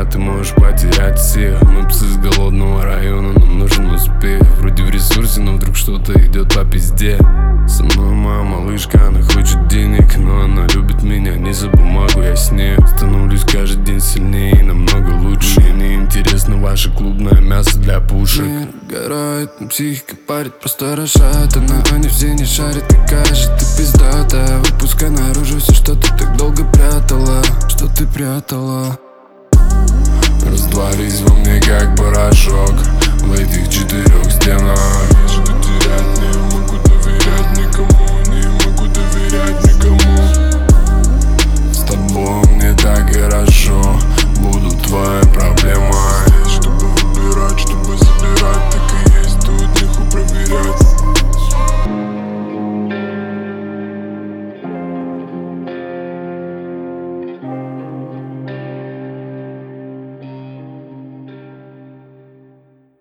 ты можешь потерять всех. Мы псы с голодного района, нам нужен успех. Вроде в ресурсе, но вдруг что-то идет по пизде. Со мной моя малышка, она хочет денег, но она любит меня не за бумагу, я с ней. Становлюсь каждый день сильнее и намного лучше. Мне не интересно ваше клубное мясо для пушек. Мир горает, но психика парит, просто расшатана. Они все не шарят, какая же ты пиздатая. Выпускай наружу все, что ты так долго прятала. Что ты прятала? Растворись во мне, как